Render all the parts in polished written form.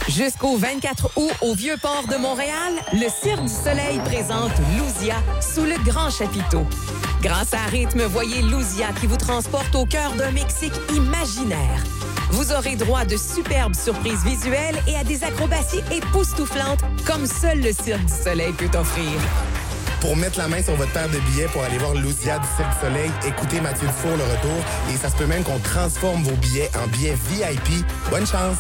Jusqu'au 24 août, au Vieux-Port de Montréal, le Cirque du Soleil présente Luzia sous le grand chapiteau. Grâce à Rythme, voyez Luzia qui vous transporte au cœur d'un Mexique imaginaire. Vous aurez droit de superbes surprises visuelles et à des acrobaties époustouflantes comme seul le Cirque du Soleil peut offrir. Pour mettre la main sur votre paire de billets pour aller voir Luzia du Cirque du Soleil, écoutez Mathieu Dufour le retour et ça se peut même qu'on transforme vos billets en billets VIP. Bonne chance!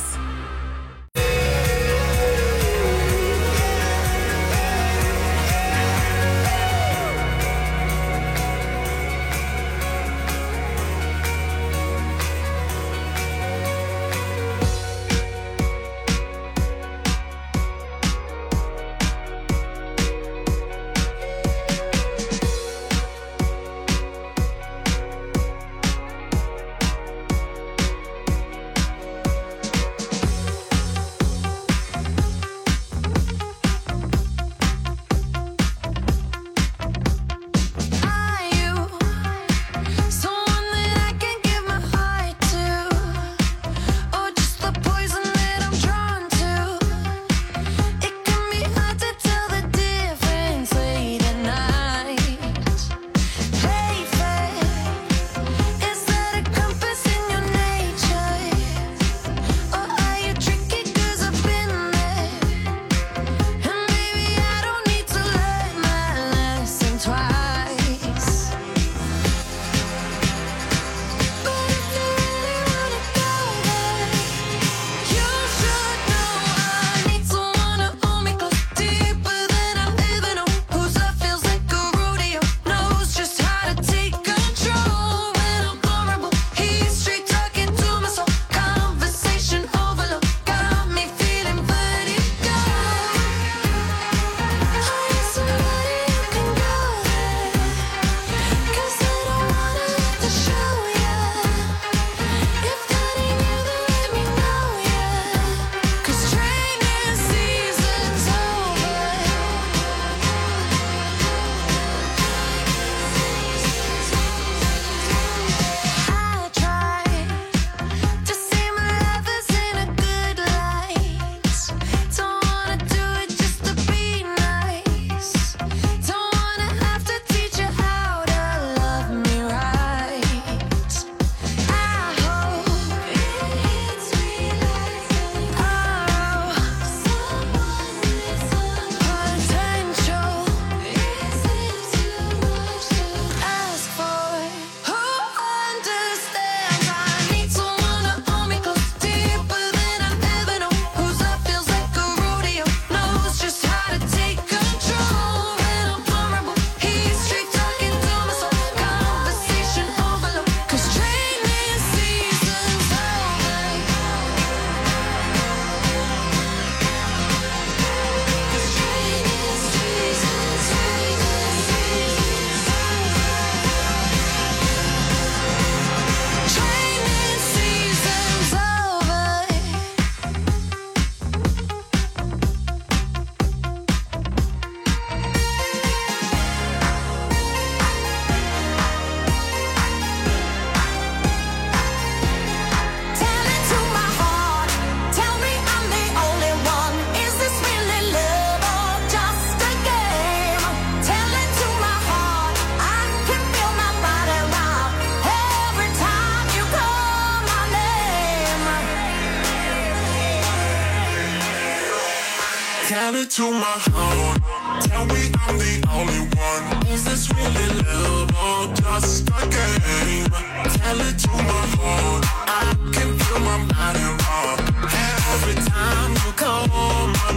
Tell it to my heart. Tell me I'm the only one. Is this really love or just a game? Tell it to my heart. I can feel my body rock every time you call my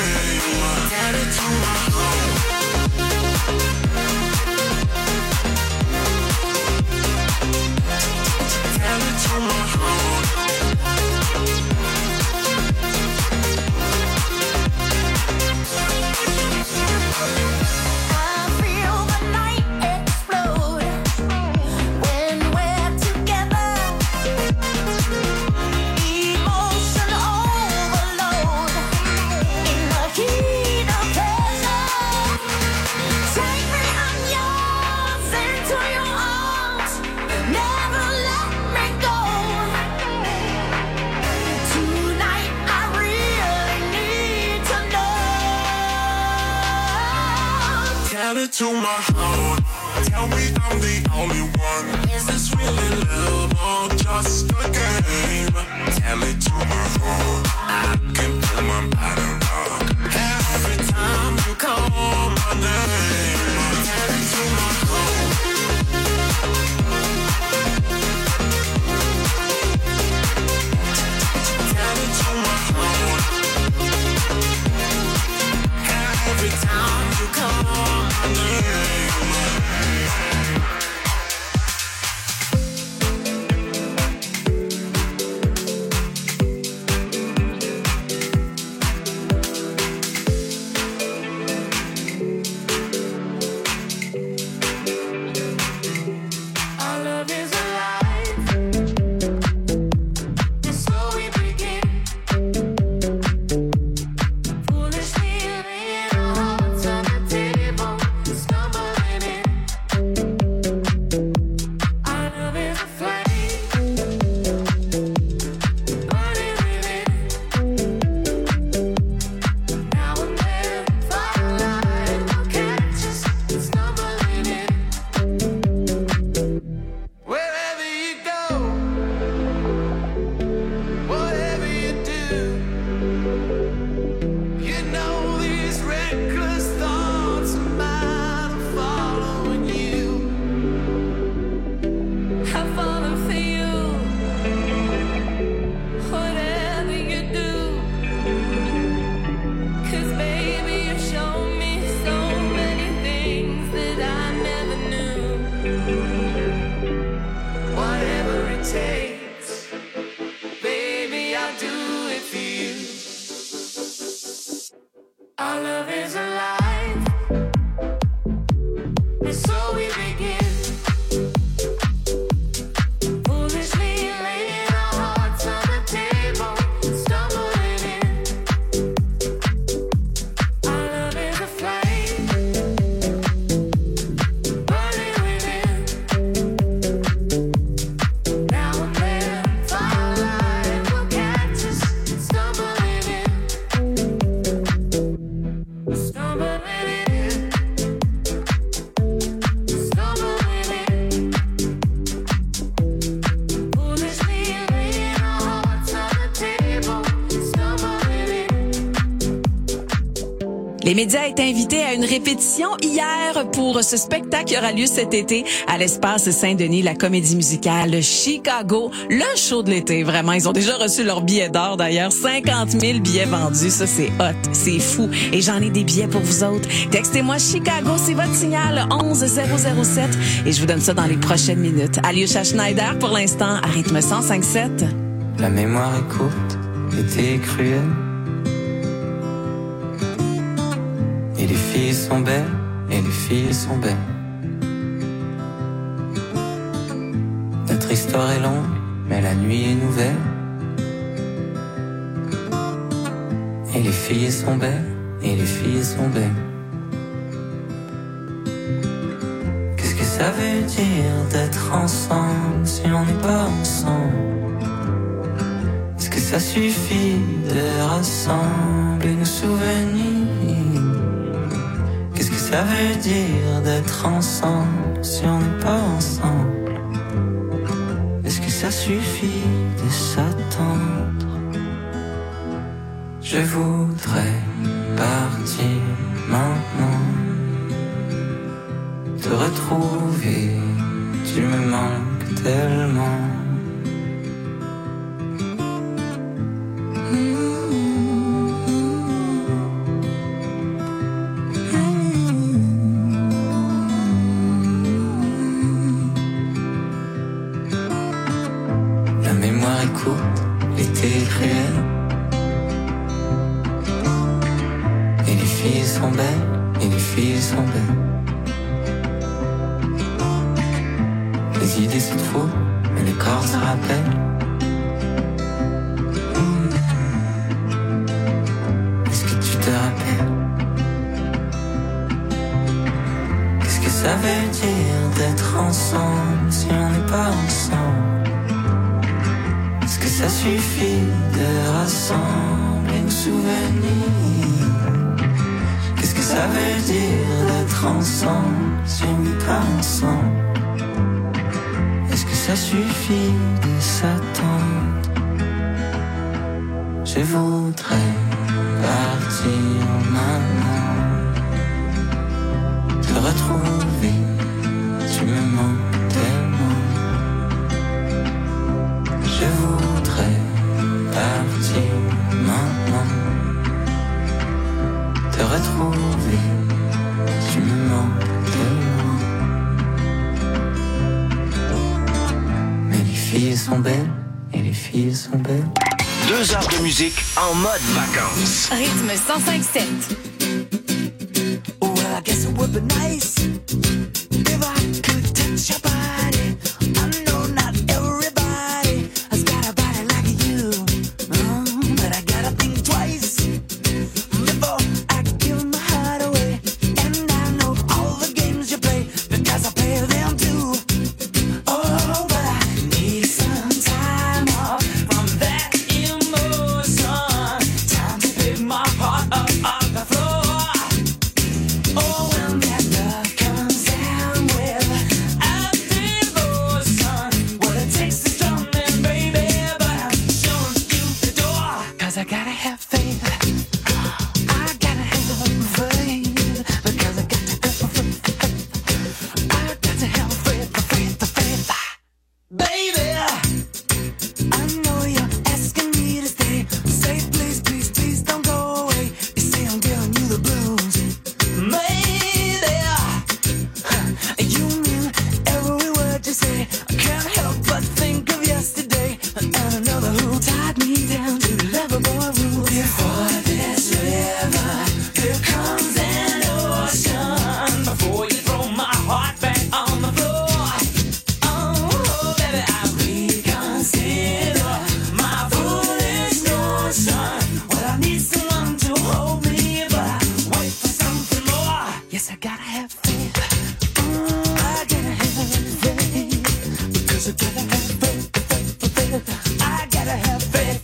name. Tell it to my heart. Tell it to my heart. I feel the night explode when we're together. Emotions it to my heart. Tell me I'm the only one. Is this really love or just a game? Tell it to my heart. I can feel my body rock every time you call my name. Tell it to my heart. Tell it to my heart. Every time you call my name. Les médias étaient invités à une répétition hier pour ce spectacle qui aura lieu cet été à l'Espace Saint-Denis, la comédie musicale Chicago, le show de l'été. Vraiment, ils ont déjà reçu leur billet d'or d'ailleurs. 50 000 billets vendus, ça c'est hot, c'est fou. Et j'en ai des billets pour vous autres. Textez-moi Chicago, c'est votre signal 11007 et je vous donne ça dans les prochaines minutes. Alyosha Schneider pour l'instant à rythme 105.7. La mémoire est courte, l'été est cruel. Et les filles sont belles, et les filles sont belles. Notre histoire est longue, mais la nuit est nouvelle. Et les filles sont belles, et les filles sont belles. Qu'est-ce que ça veut dire d'être ensemble si on n'est pas ensemble? Est-ce que ça suffit de rassembler nos souvenirs? Qu'est-ce que ça veut dire d'être ensemble si on n'est pas ensemble? Est-ce que ça suffit de s'attendre? Je voudrais partir maintenant, te retrouver, tu me manques tellement. L'été est cruel. Et les filles sont belles, et les filles sont belles. Les idées se trouvent, mais le corps se rappelle. Est-ce que tu te rappelles? Qu'est-ce que ça veut dire d'être ensemble si on n'est pas ensemble? Est-ce que ça suffit de rassembler nos souvenirs? Qu'est-ce que ça ça veut dire d'être ensemble si on n'est pas ensemble? Est-ce que ça suffit de s'attendre? Je voudrais partir maintenant, te retrouver, tu me manques tellement. Je voudrais partir maintenant, te retrouver, tu me manques tellement. Mais les filles sont belles, et les filles sont belles. 2 heures de musique en mode vacances. Rythme 105.7. Well, I guess it would be nice if I could touch your body. I know not everybody has got a body like you, but I gotta think twice before I give my heart away. And I know all the games you play because I play them too. Oh, but I need some time off from that emotion. Time to pick my heart up off the floor. Oh, when that love comes down with a devotion, what it takes is strumming, baby, but I'm showing you the door. 'Cause I gotta have faith. I gotta have faith. Because I got to have faith. I got to have faith. Baby, I know you're asking me to stay. Say please, please, please don't go away. You say I'm giving you the blues. Maybe you mean every word you say. I can't help but think of yesterday and another who tied me down to lovable rules. Before this river, here comes an ocean. Before you throw my heart back on the floor. Oh, baby, I reconsider my foolish notion. Well, I need someone to hold me, but I wait for something more. Yes, I gotta have faith. I gotta have faith. Because I gotta have faith. I gotta have faith.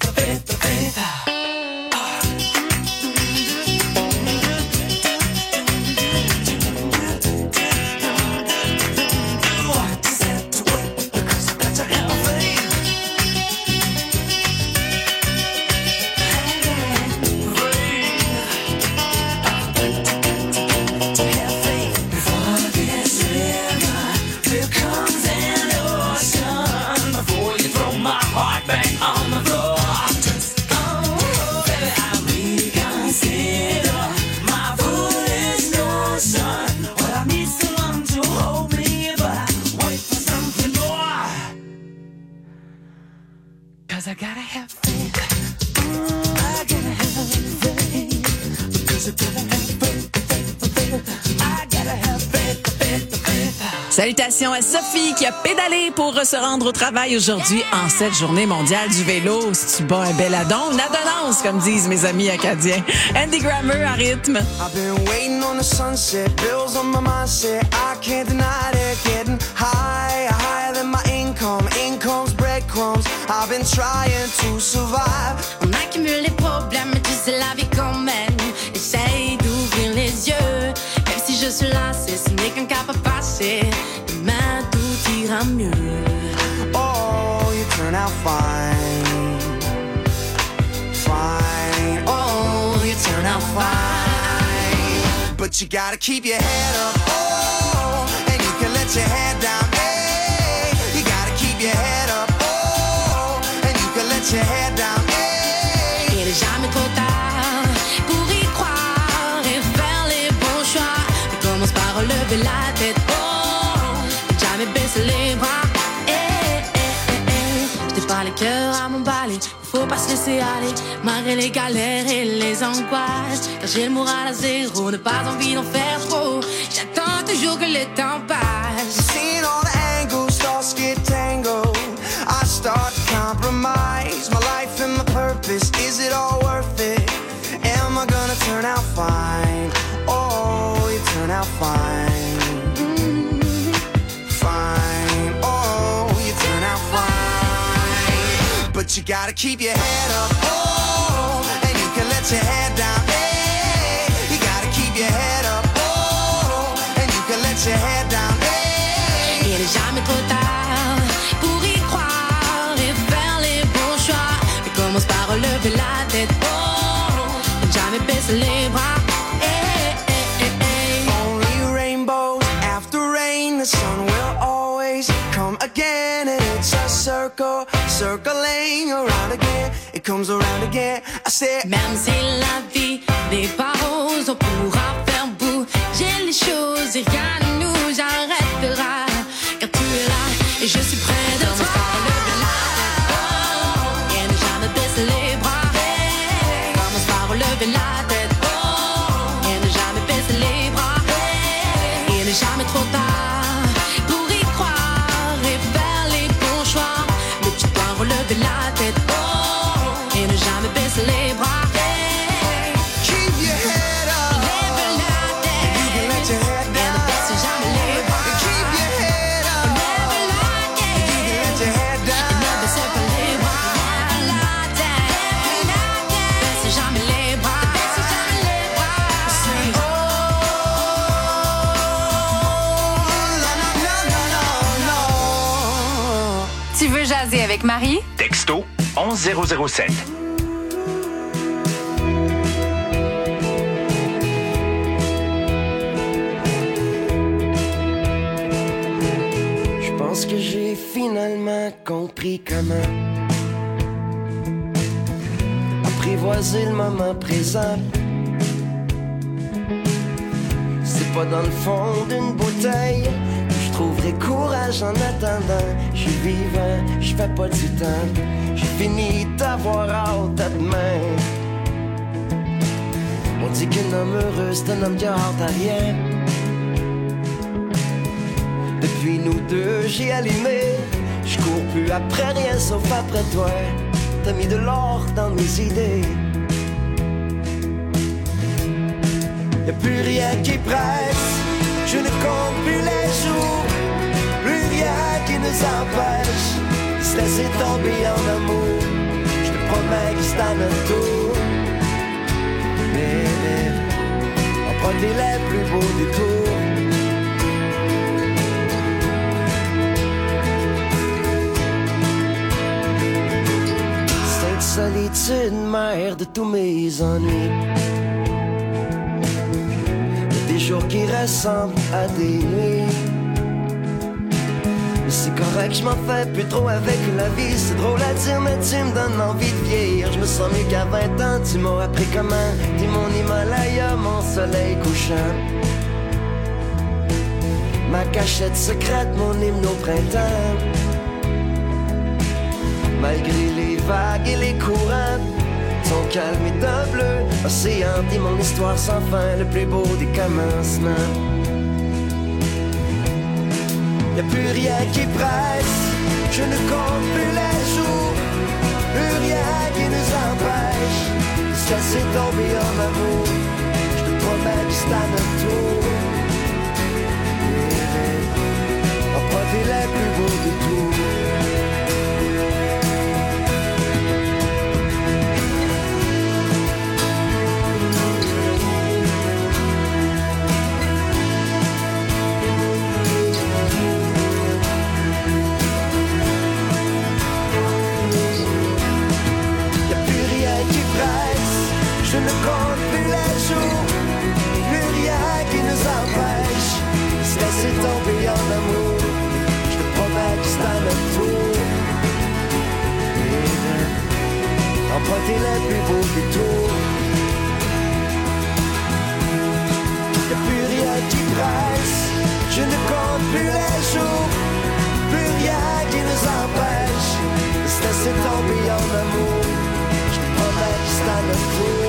I gotta have faith. I gotta have faith. Because I gotta have faith. I gotta have faith. Salutations à Sophie qui a pédalé pour se rendre au travail aujourd'hui en cette journée mondiale du vélo. Si tu bats un bel adon, une adonnance, comme disent mes amis acadiens. Andy Grammer à rythme. I've been waiting on the sunset, bills on my mindset, I can't deny it, getting higher than my income's breadcrumbs, I've been trying to survive. On accumule les problèmes, mais tu sais la vie quand même. Essaye d'ouvrir les yeux, même si je suis lassée, ce n'est qu'un cap à passer. Demain tout ira mieux. Oh, you turn out fine, fine. Oh, you turn out fine. But you gotta keep your head up, oh, and you can let your head down, hey. You gotta keep your head up, oh, and you can let your head down, hey. Il est jamais trop tard pour y croire et faire les bons choix. Mais commence par relever la tête, oh, jamais baisser les bras. Je t'ai pas le cœur à m'emballer, faut pas se laisser aller, malgré les galères et les angoisses. Car j'ai le moral à zéro, ne pas envie d'en faire trop. J'attends toujours que le temps passe. Seeing all the angles, thoughts get tangled, I start to compromise my life and my purpose. Is it all worth it? Am I gonna turn out fine? Oh, you turn out fine. Fine, oh, you turn out fine. But you gotta keep your head up, oh, and you can let your head down, hey. You gotta keep your head up. la tête. Oh, jamais baisser les bras. Hey, hey, hey, hey. Only rainbows after rain, the sun will always come again. And it's a circle, circling around again. It comes around again. I said, même si la vie n'est pas rose, on pourra faire bouger les choses et rien ne nous arrêtera. Car tu es là et je suis près de toi. Et ne jamais baisser les bras. Commence par relever la tête. Et ne jamais baisser les bras. Il n'est jamais trop tard pour y croire et faire les bons choix. Mais tu dois relever la tête. Et ne jamais baisser les bras. keep your head up. Lève la tête. You can let your head Et down. ne baisse jamais les bras. Keep your head up. Lève la tête. You can let your head Et down. ne baisse pas les bras. Lève la tête. Baisse jamais les bras. Baisse jamais les bras. Tu veux jaser avec Marie? Texto 11007. Je pense que j'ai finalement compris comment apprivoiser le moment présent. C'est pas dans le fond d'une bouteille que je trouverai courage en attendant. Je suis vivant, je fais pas du temps. J'ai fini d'avoir hâte à demain. On dit qu'un homme heureux c'est un homme qui a hâte à rien. Depuis nous deux, j'ai allumé. Je cours plus après rien sauf après toi. T'as mis de l'or dans mes idées. Y'a plus rien qui presse. Je ne compte plus les jours. Plus rien qui nous empêche de se laisser tomber en amour. Je te promets que c'est à notre tour. Mais emprunter les plus beaux détours. Solitude, mère de tous mes ennuis. Y'a des jours qui ressemblent à des nuits. Mais c'est correct, je m'en fais plus trop avec la vie. C'est drôle à dire, mais tu me donnes envie de vieillir. Je me sens mieux qu'à 20 ans, tu m'as appris comment. Dis mon Himalaya, mon soleil couchant. Ma cachette secrète, mon hymne au printemps. Malgré les vagues et les courants, ton calme est d'un bleu océan, dit mon histoire sans fin, le plus beau des commencements. Y'a plus rien qui presse, je ne compte plus les jours, plus rien qui nous empêche de se laisser tomber en amour. Je te promets que c'est à notre tour. Emprunter les plus beaux détours. Je ne compte plus les jours, plus rien qui nous empêche de se laisser tomber en amour. Je te promets que c'est à notre tour. Emprunter les plus beaux détours. Y'a plus rien qui presse, je ne compte plus les jours, plus rien qui nous empêche de se laisser tomber en amour. Je te promets que c'est à notre tour.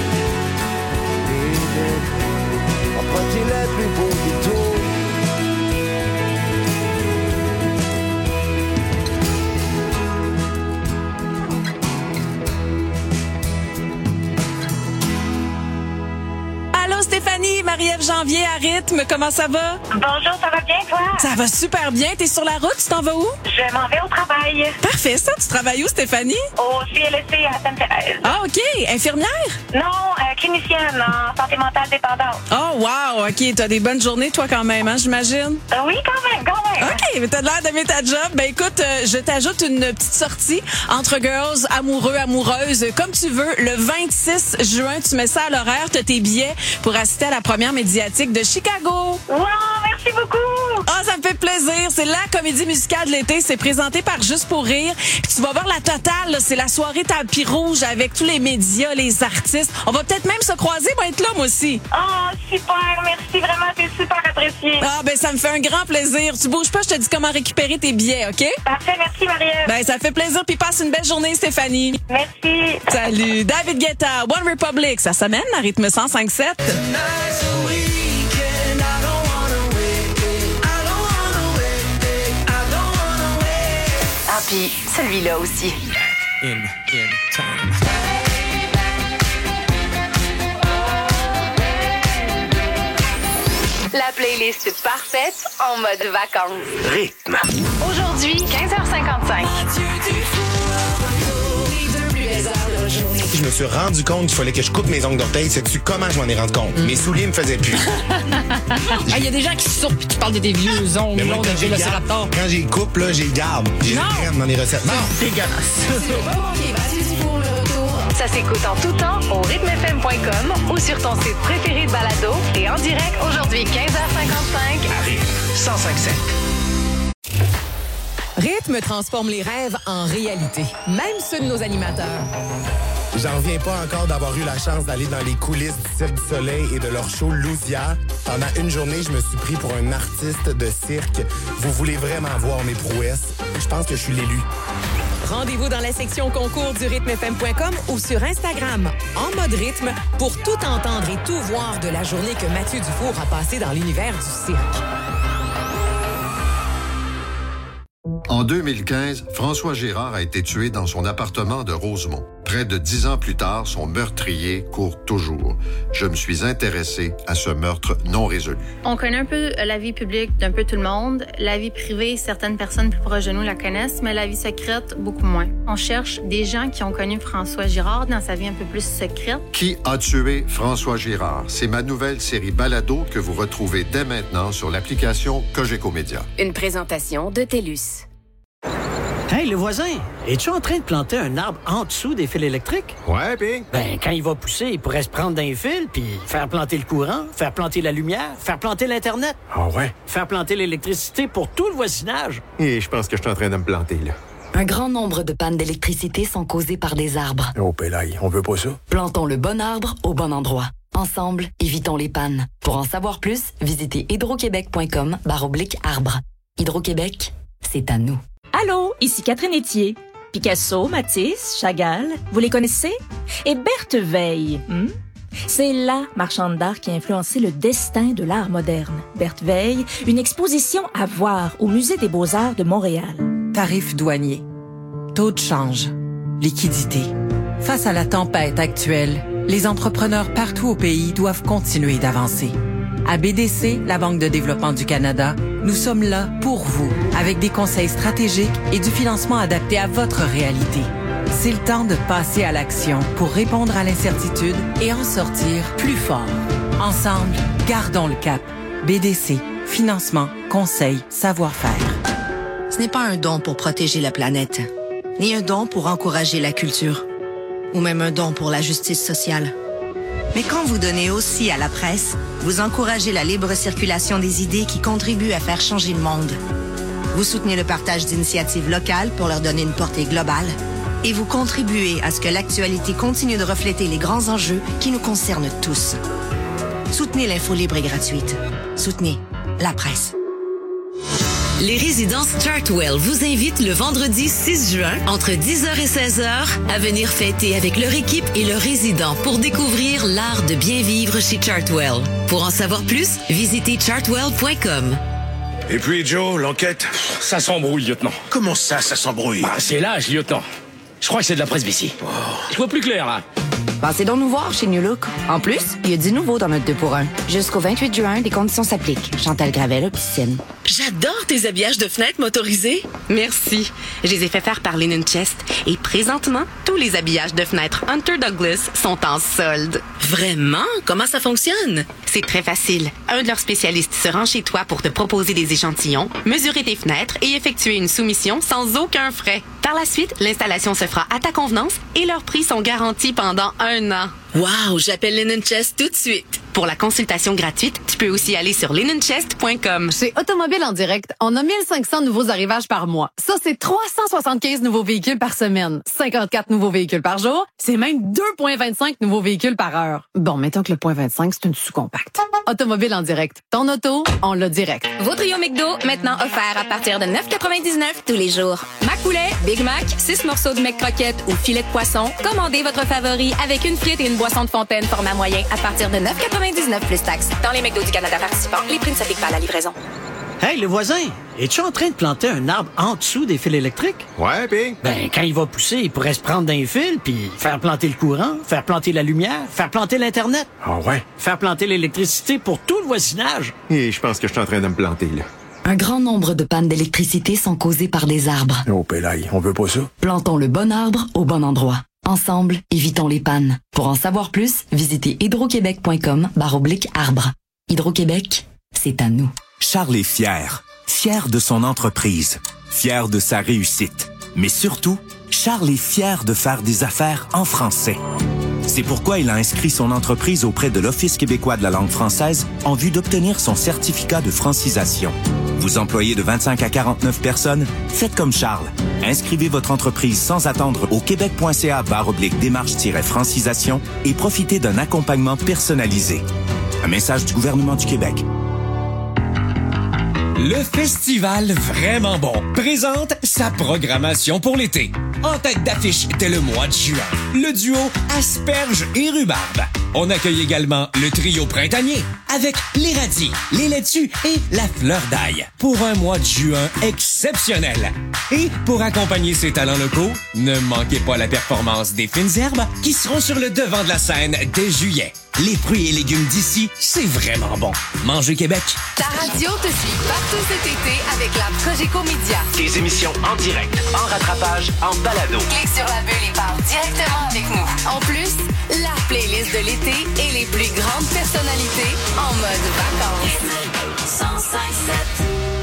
Emprunter les plus beaux détours. Allô Stéphanie, Marie-Ève Janvier à Rythme, comment ça va? Bonjour, ça va bien toi? Ça va super bien, t'es sur la route, tu t'en vas où? Je m'en vais au travail. Parfait ça, tu travailles où Stéphanie? Au CLSC à Sainte-Thérèse. Ah ok, infirmière? Non, clinicienne en santé mentale dépendante. Oh wow, ok, t'as des bonnes journées toi quand même, hein, j'imagine? Oui, quand même. OK, mais t'as l'air d'aimer ta job. Ben écoute, je t'ajoute une petite sortie entre girls, amoureux, amoureuses, comme tu veux. Le 26 juin, tu mets ça à l'horaire. T'as tes billets pour assister à la première médiatique de Chicago. Wow, merci beaucoup! Ah, ça me fait plaisir. C'est la comédie musicale de l'été. C'est présenté par Juste pour rire. Puis tu vas voir la totale. Là. C'est la soirée tapis rouge avec tous les médias, les artistes. On va peut-être même se croiser. Moi, être là, moi aussi. Oh, super. Merci vraiment. T'es super apprécié. Ah, ben ça me fait un grand plaisir. Tu bouges pas, je te dis comment récupérer tes billets, OK? Parfait. Merci, Marie-Ève. Ben, ça fait plaisir. Puis passe une belle journée, Stéphanie. Merci. Salut. David Guetta, One Republic. Ça s'amène à rythme 105.7. Ah, puis celui-là aussi. In time. La playlist parfaite en mode vacances. Rythme. Aujourd'hui, 15h55. Je me suis rendu compte qu'il fallait que je coupe mes ongles d'orteil. Sais-tu comment je m'en ai rendu compte? Mes souliers me faisaient plus. Il y a des gens qui sortent et qui parlent de des vieux ongles. Mais moi, longs de Vélociraptor. quand j'ai coupe, là, j'ai garde. J'ai Non. les graines dans les recettes. Non. Dégueulasse. Ça s'écoute en tout temps au rythmefm.com ou sur ton site préféré de balado et en direct aujourd'hui 15h55. Rythme 105.7. Rythme transforme les rêves en réalité, même ceux de nos animateurs. J'en reviens pas encore d'avoir eu la chance d'aller dans les coulisses du Cirque du Soleil et de leur show Lousia. Pendant une journée, je me suis pris pour un artiste de cirque. Vous voulez vraiment voir mes prouesses? Je pense que je suis l'élu. Rendez-vous dans la section concours du rythmefm.com ou sur Instagram, en mode rythme, pour tout entendre et tout voir de la journée que Mathieu Dufour a passée dans l'univers du cirque. En 2015, François Girard a été tué dans son appartement de Rosemont. Près de 10 ans plus tard, son meurtrier court toujours. Je me suis intéressé à ce meurtre non résolu. On connaît un peu la vie publique d'un peu tout le monde. La vie privée, certaines personnes plus proches de nous la connaissent, mais la vie secrète, beaucoup moins. On cherche des gens qui ont connu François Girard dans sa vie un peu plus secrète. Qui a tué François Girard? C'est ma nouvelle série Balado que vous retrouvez dès maintenant sur l'application Cogeco Média. Une présentation de TELUS. Hey, le voisin, es-tu en train de planter un arbre en dessous des fils électriques? Ouais, pis? Ben, quand il va pousser, il pourrait se prendre d'un fil, puis faire planter le courant, faire planter la lumière, faire planter l'Internet. Ah ouais? Faire planter l'électricité pour tout le voisinage. Et je pense que je suis en train de me planter, là. Un grand nombre de pannes d'électricité sont causées par des arbres. Oh, pélaille, on veut pas ça. Plantons le bon arbre au bon endroit. Ensemble, évitons les pannes. Pour en savoir plus, visitez hydroquebec.com/arbre. Hydro-Québec, c'est à nous. Allô, ici Catherine Etier. Picasso, Matisse, Chagall, vous les connaissez? Et Berthe Veil, c'est la marchande d'art qui a influencé le destin de l'art moderne. Berthe Veil, une exposition à voir au Musée des Beaux-Arts de Montréal. Tarifs douaniers, taux de change, liquidité. Face à la tempête actuelle, les entrepreneurs partout au pays doivent continuer d'avancer. À BDC, la Banque de développement du Canada, nous sommes là pour vous, avec des conseils stratégiques et du financement adapté à votre réalité. C'est le temps de passer à l'action pour répondre à l'incertitude et en sortir plus fort. Ensemble, gardons le cap. BDC, financement, conseil, savoir-faire. Ce n'est pas un don pour protéger la planète, ni un don pour encourager la culture, ou même un don pour la justice sociale. Mais quand vous donnez aussi à la presse, vous encouragez la libre circulation des idées qui contribuent à faire changer le monde. Vous soutenez le partage d'initiatives locales pour leur donner une portée globale. Et vous contribuez à ce que l'actualité continue de refléter les grands enjeux qui nous concernent tous. Soutenez l'info libre et gratuite. Soutenez la presse. Les résidences Chartwell vous invitent le vendredi 6 juin, entre 10h et 16h, à venir fêter avec leur équipe et leurs résidents pour découvrir l'art de bien vivre chez Chartwell. Pour en savoir plus, visitez chartwell.com. Et puis, Joe, l'enquête, ça s'embrouille, lieutenant. Comment ça s'embrouille? C'est l'âge, lieutenant. Je crois que c'est de la presbytie. Je vois plus clair, là. Passez donc nous voir chez New Look. En plus, il y a du nouveau dans notre 2 pour 1. Jusqu'au 28 juin, des conditions s'appliquent. Chantal Gravel, Opticienne. J'adore tes habillages de fenêtres motorisés. Merci. Je les ai fait faire par Linen Chest. Et présentement, tous les habillages de fenêtres Hunter Douglas sont en solde. Vraiment? Comment ça fonctionne? C'est très facile. Un de leurs spécialistes se rend chez toi pour te proposer des échantillons, mesurer tes fenêtres et effectuer une soumission sans aucun frais. Par la suite, l'installation se fera à ta convenance et leurs prix sont garantis pendant 1 an. Wow, j'appelle Linen Chest tout de suite. Pour la consultation gratuite, tu peux aussi aller sur linenchest.com. Chez Automobile en direct, on a 1500 nouveaux arrivages par mois. Ça, c'est 375 nouveaux véhicules par semaine, 54 nouveaux véhicules par jour, c'est même 2,25 nouveaux véhicules par heure. Bon, mettons que le 0,25, c'est une sous-compacte. Automobile en direct. Ton auto, on l'a direct. Vos trio McDo, maintenant offert à partir de 9,99 tous les jours. Mac poulet, Big Mac, 6 morceaux de McCroquette ou filet de poisson. Commandez votre favori avec une frite et une boisson de fontaine format moyen à partir de 9,99 plus taxes. Dans les McDo du Canada participants, les prix ne s'appliquent pas à la livraison. Hey, le voisin, es-tu en train de planter un arbre en dessous des fils électriques? Ouais, pis? Ben, quand il va pousser, il pourrait se prendre d'un fil, puis faire planter le courant, faire planter la lumière, faire planter l'Internet. Ah ouais? Faire planter l'électricité pour tout le voisinage. Et je pense que je suis en train de me planter, là. Un grand nombre de pannes d'électricité sont causées par des arbres. Oh, pélaille, on veut pas ça. Plantons le bon arbre au bon endroit. Ensemble, évitons les pannes. Pour en savoir plus, visitez hydroquebec.com/arbre. Hydro-Québec, c'est à nous. Charles est fier. Fier de son entreprise. Fier de sa réussite. Mais surtout, Charles est fier de faire des affaires en français. C'est pourquoi il a inscrit son entreprise auprès de l'Office québécois de la langue française en vue d'obtenir son certificat de francisation. Vous employez de 25 à 49 personnes? Faites comme Charles. Inscrivez votre entreprise sans attendre au québec.ca/démarche-francisation et profitez d'un accompagnement personnalisé. Un message du gouvernement du Québec. Le festival Vraiment Bon présente sa programmation pour l'été. En tête d'affiche dès le mois de juin, le duo Asperges et Rhubarbe. On accueille également le trio printanier avec les radis, les laitues et la fleur d'ail pour un mois de juin exceptionnel. Et pour accompagner ces talents locaux, ne manquez pas la performance des fines herbes qui seront sur le devant de la scène dès juillet. Les fruits et légumes d'ici, c'est vraiment bon. Mangez Québec. Ta radio te suit partout cet été avec la Cogeco Média. Des émissions en direct, en rattrapage, en balado. Clique sur la bulle et parle directement avec nous. En plus, la playlist de l'été et les plus grandes personnalités en mode vacances. 105.7.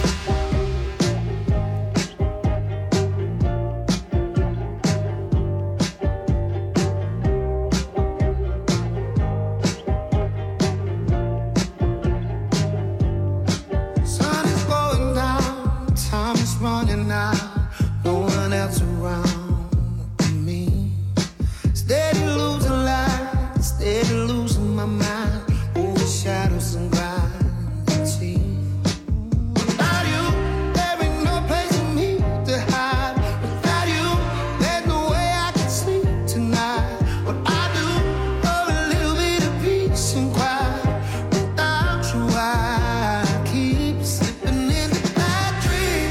Running out, no one else around me. Steady losing light, steady losing my mind. Over shadows and gravity. Without you, there ain't no place for me to hide. Without you, there's no way I can sleep tonight. What I do for a little bit of peace and quiet. Without you, I keep slipping in the bad dreams.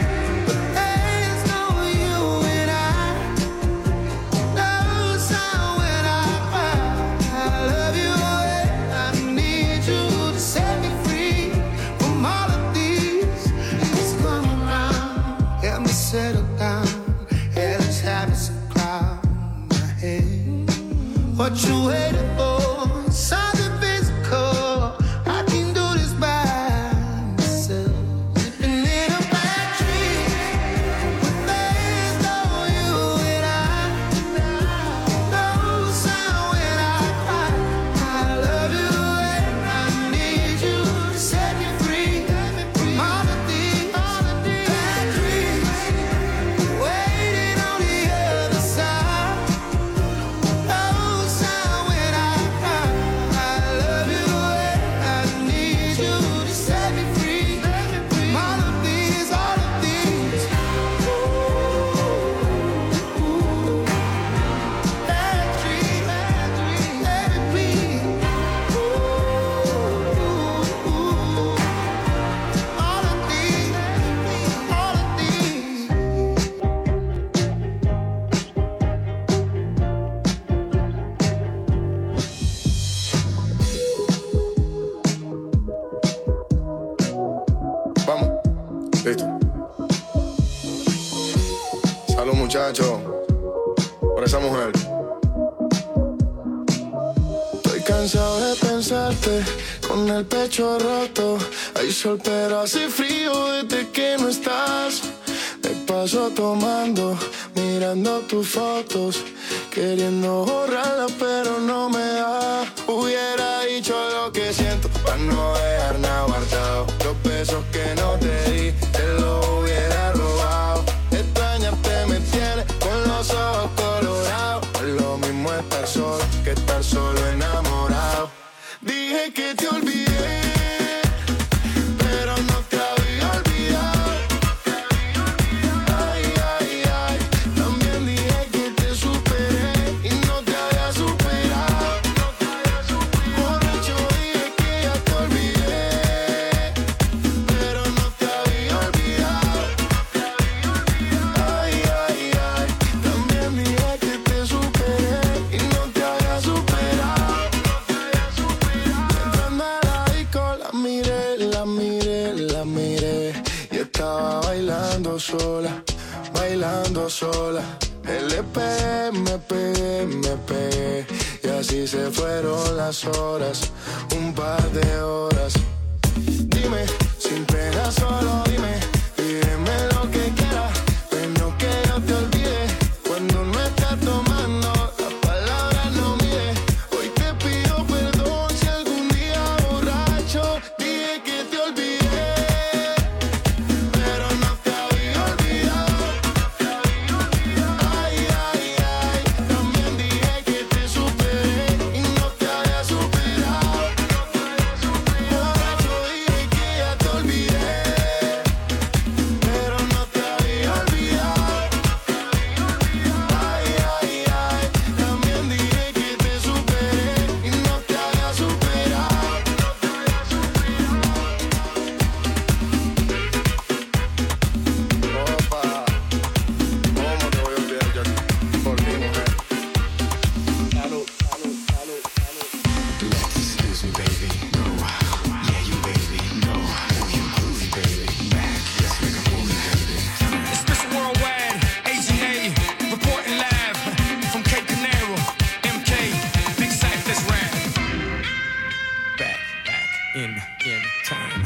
Settle down, endless habits of cloud my head. What you waiting for? Something physical. I can do this by myself. Living in a bad dream, but there's no you and I. No sound when I cry. I love you and I need you to set me free from all of these bad dreams. Waiting on the other side. No sound when I cry. I muchacho, por esa mujer. Estoy cansado de pensarte con el pecho roto. Hay sol pero hace frío desde que no estás. Me paso tomando, mirando tus fotos, queriendo borrarlas pero no me da. Hubiera dicho lo que siento para no dejar nada guardado. Los besos que no te di, te los hubiera robado. Extrañarte me tiene con los ojos colorados. Es lo mismo estar solo que estar solo enamorado. Dije que te olvidé, pero no te había olvidado. Ay, ay, ay. También dije que te superé y no te había superado. Borracho dije que ya te olvidé, pero no te había olvidado. Ay, ay, ay. También dije que te superé y no te había superado. Entrando a la disco la miré, la miré, la miré y estaba bailando sola, bailando sola. Le pegué, me pegué, me pegué y así se fueron las horas, un par de horas. Dime, sin pena solo dime, pídeme lo que quieras, pero que yo te olvide. Cuando no estás tomando, las palabras no mide. Hoy te pido perdón si algún día borracho dije que te olvidé, pero no te había olvidado. Ay, ay, ay. También dije que te superé y no te había superado. Borracho dije que ya te olvidé, pero no te había olvidado. Ay, ay, ay. También dije que te superé y no te había superado. Opa, ¿cómo te voy a olvidar yo por mi mujer? Salud, salud, salud, salud. Excuse me, baby. No, yeah, you, baby. No, you groovy, baby. Back, let's make a movie, baby. It's Mr. Worldwide, Agent A, reporting live from Cape Canaveral. MK, Big Sight, let's rap. Back in time.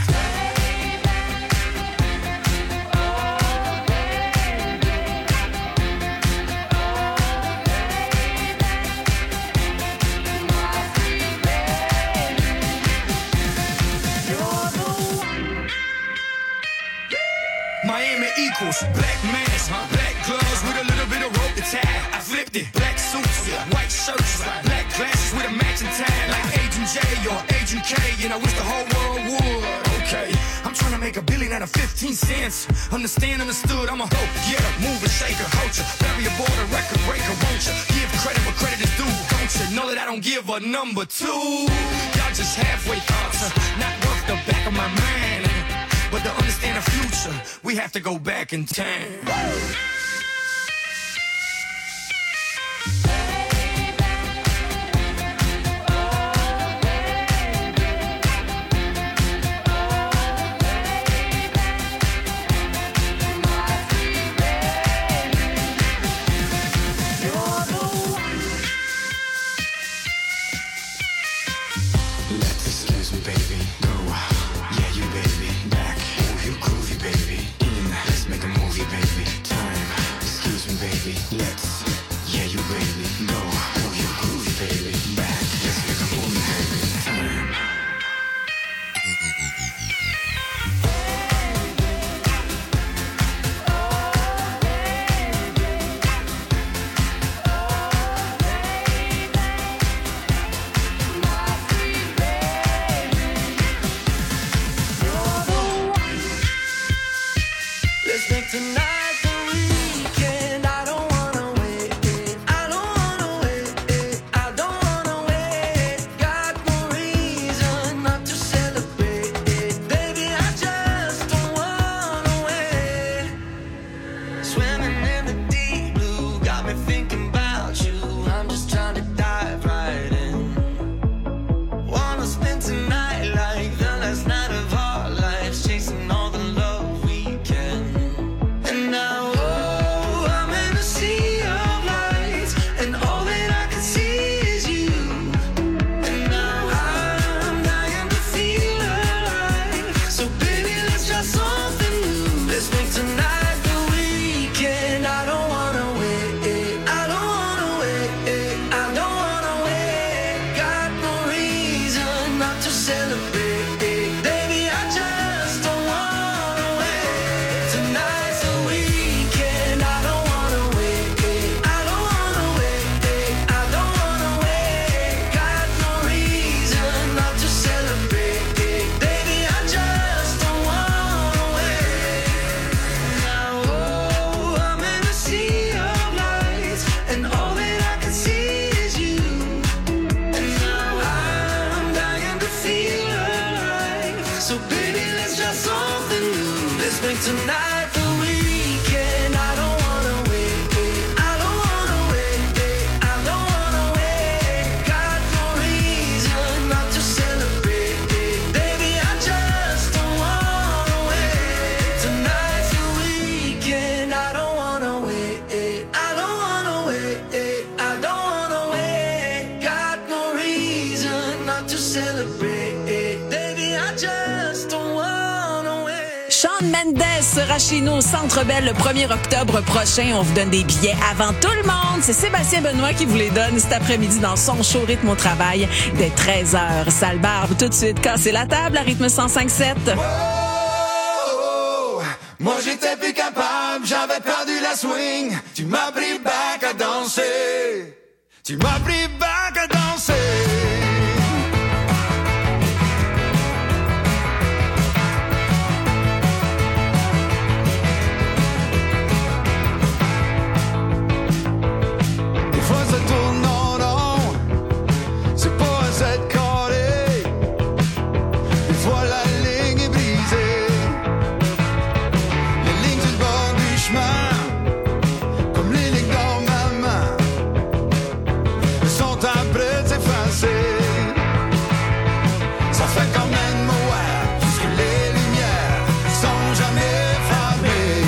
Miami equals black mask, black gloves with a little bit of rope to tie. I flipped it, black suits, white shirts, black glasses with a matching tie, like Agent J or Agent K, and I wish the whole world would. Okay, I'm trying to make $1 billion out of 15 cents. Understand, understood, I'm a hoe, yeah, mover, shaker, culture, barrier border, record breaker, won't you? Give credit where credit is due, don't you? Know that I don't give a number two. Y'all just halfway thoughts, not worth the back of my mind. But to understand the future, we have to go back in time. Excuse me, baby. No, yeah, you, baby. Back, you groovy, baby. In, let's make a movie, baby. Time. Tonight the weekend, I don't wanna wait. I don't wanna wait. I don't wanna wait. Got no reason not to celebrate. Baby, I just don't wanna wait. Tonight's the weekend, I don't wanna wait. I don't wanna wait. I don't wanna wait. Got no reason not to celebrate. Baby, I just don't wanna wait. Shawn Mendes sera chez nous au Centre Bell le 1er octobre prochain. On vous donne des billets avant tout le monde. C'est Sébastien Benoît qui vous les donne cet après-midi dans son show Rythme au travail dès 13h. Sale barbe, tout de suite, casser la table à Rythme 105.7. Moi j'étais plus capable, j'avais perdu la swing. Tu m'as pris back à danser. Tu m'as pris back à danser. Des fois ça tourne en rond, c'est pas assez de carré. Des fois la ligne est brisée. Les lignes du bord du chemin, comme les lignes dans ma main, sont après de s'effacer. Ça fait quand même ouais, puisque les lumières sont jamais fermées.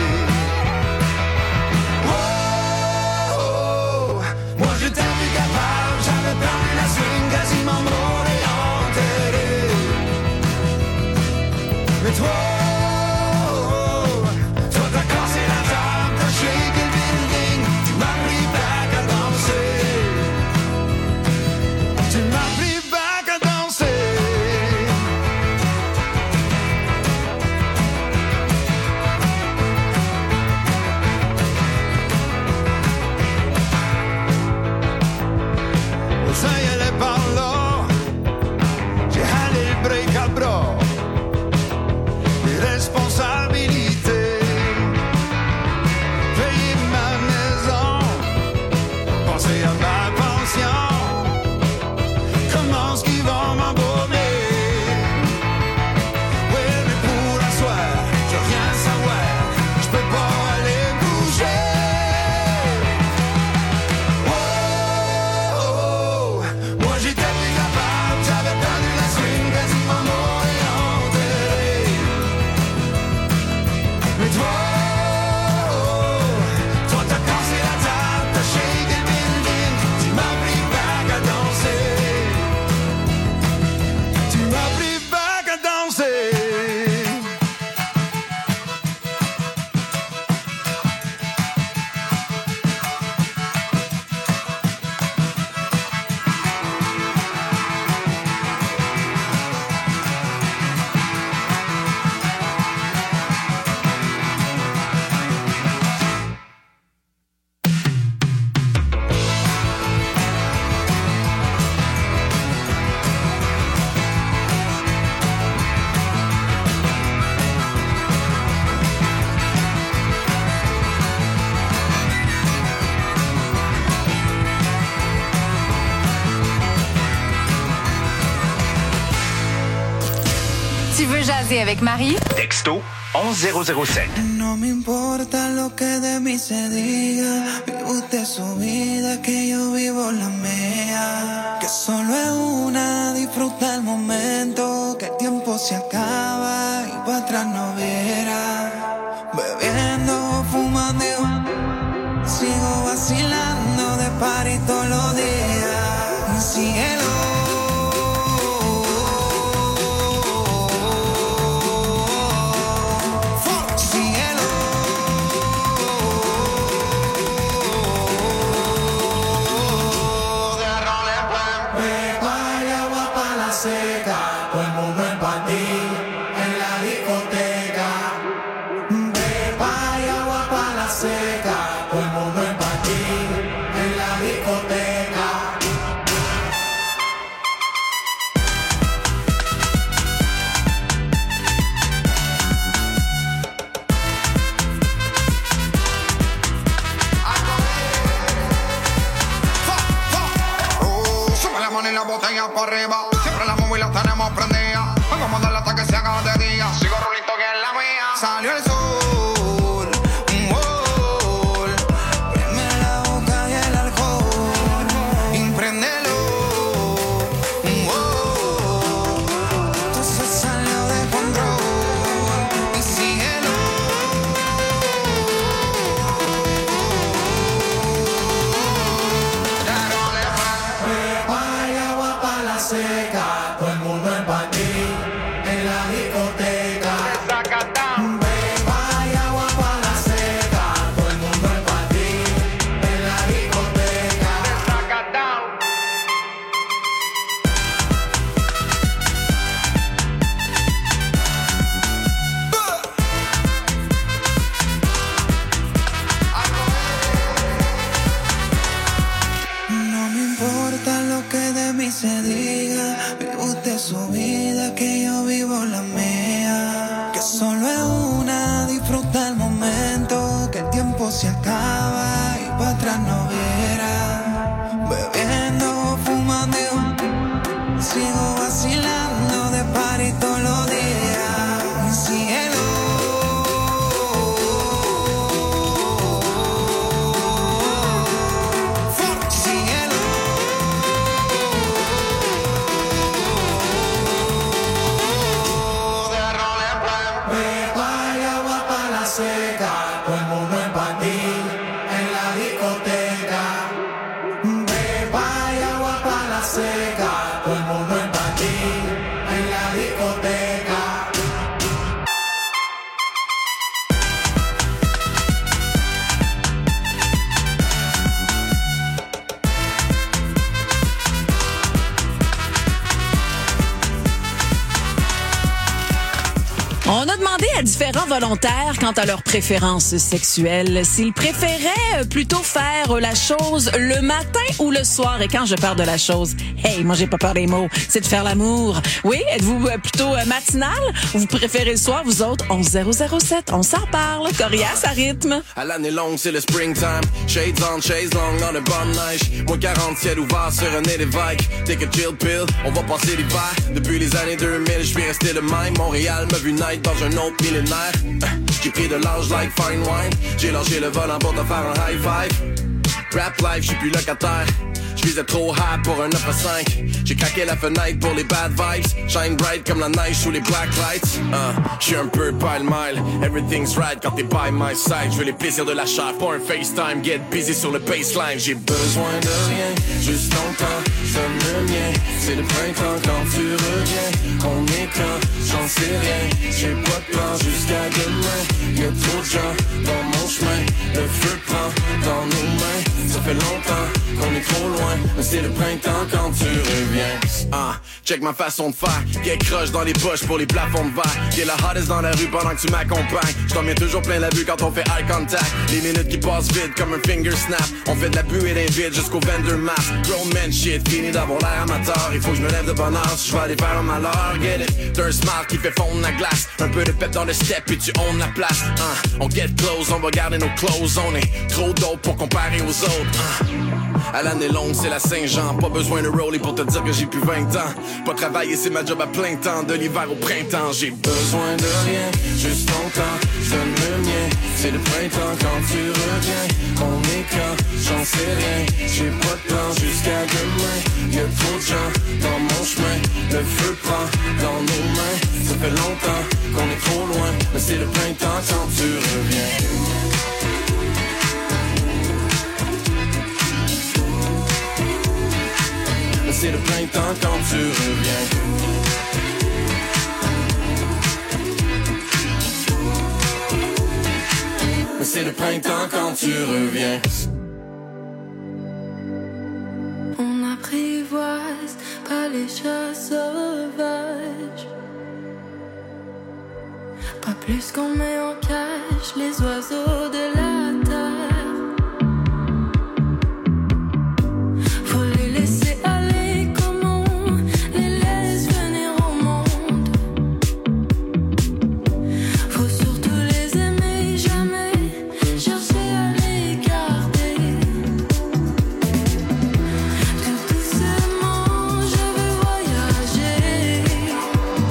Oh, moi j'étais plus capable, j'avais perdu la swing, quasiment mort et enterré. Mais toi, t'as cassé la table, t'as shaké le building, tu m'as pris back à danser. Tu m'as pris back à danser. Ça y allait par là, j'ai halé le break à bras. Les responsabilités, payer ma maison, penser à ma pension, comment ce qu'ils vont m'embaumer. Ouais, mais pour la soirée, je veux rien savoir, je peux pas aller bouger. Oh, moi j'étais plus capable, j'avais perdu la swing, quasiment mort et enterré. Mais toi t'as cassé la table, t'as shaké le building, tu m'as pris back à danser. Tu m'as pris back à danser. Tu veux jaser avec Marie? Texto 11007. No me importa lo que de mí se diga, vive usted su vida, que yo vivo la mía. Que solo es una, disfruta el momento, que el tiempo se acaba y para atrás no viera. Bebiendo, fumando, sigo vacilando de party todos los días. Síguelo. Botella por arriba, siempre la móvil la tenemos prendida. Vamos a darle hasta que se haga de día. Sigo rulito que es la mía. Salió el sol. seca, todo el mundo en panty, en la discoteca. Beba y agua pa' la seca, todo el mundo en panty, en la discoteca. No me importa lo que de mí se diga, vive usted su vida, que yo vivo la mía. Que solo es una, disfruta el momento, que el tiempo se acaba y para atrás no viera. Bebiendo, fumando, sigo vacilando de party todos los días. Cielo. Beba y agua pa' la seca, todo el mundo en panty, en la discoteca. Beba y agua pa' la seca, todo el mundo en panty, en la discoteca. On a demandé à différents volontaires quant à leurs préférences sexuelles s'ils préféraient plutôt faire la chose le matin ou le soir. Et quand je parle de la chose, hey, moi j'ai pas peur des mots, c'est de faire l'amour. Oui, êtes-vous plutôt matinal ou vous préférez le soir, vous autres? 11007, on s'en parle. Coriace à rythme. À l'année longue, c'est le springtime. Shades on, chase long, on a bonne neige. Moins 40 ciel ouvert sur René Lévesque. Take a chill pill, on va passer l'hiver. Depuis les années 2000, je suis resté le même. Montréal m'a vu naître dans un autre millénaire. J'ai pris de l'âge like fine wine. J'ai lâché le volant pour te faire un high five. Rap life, j'suis plus locataire. J'visais trop high pour un 9 à 5. J'ai craqué la fenêtre pour les bad vibes. Shine bright comme la neige sous les black lights. J'suis un peu pile-mile. Everything's right quand t'es by my side. J'veux les plaisirs de la chair, pas un FaceTime. Get busy sur le baseline. J'ai besoin de rien, juste ton temps. J'donne le mien. C'est le printemps quand tu reviens. On est quand, j'en sais rien. J'ai pas de plan jusqu'à demain. Y'a trop de gens dans mon chemin. Le feu prend dans nos mains. Ça fait longtemps qu'on est trop loin, mais c'est le printemps quand tu reviens. Check ma façon de faire. Get croche dans les poches pour les plafonds de verre. Get la hottest dans la rue pendant que tu m'accompagnes. J't'en mets toujours plein la vue quand on fait eye contact. Les minutes qui passent vite comme un finger snap. On fait de la buée d'un vide jusqu'au vendor mass. Grown man shit, fini d'avoir l'air amateur. Il faut que je me lève de bonne heure si je vais aller faire un malheur. Get it, t'as un smile qui fait fondre la glace. Un peu de pep dans le step puis tu own la place. On get close, on va garder nos clothes. On est trop dope pour comparer aux autres. À l'année longue, c'est la Saint-Jean. Pas besoin de rollie pour te dire que j'ai plus 20 ans. Pas travailler, c'est ma job à plein temps. De l'hiver au printemps, j'ai besoin de rien. Juste ton temps, j'donne le mien. C'est le printemps quand tu reviens. On est quand, j'en sais rien. J'ai pas de plan jusqu'à demain. Y'a trop de gens dans mon chemin. Le feu prend dans nos mains. Ça fait longtemps qu'on est trop loin, mais c'est le printemps quand tu reviens. C'est le printemps quand tu reviens. C'est le printemps quand tu reviens. On apprivoise pas les chats sauvages. Pas plus qu'on met en cage les oiseaux de la terre.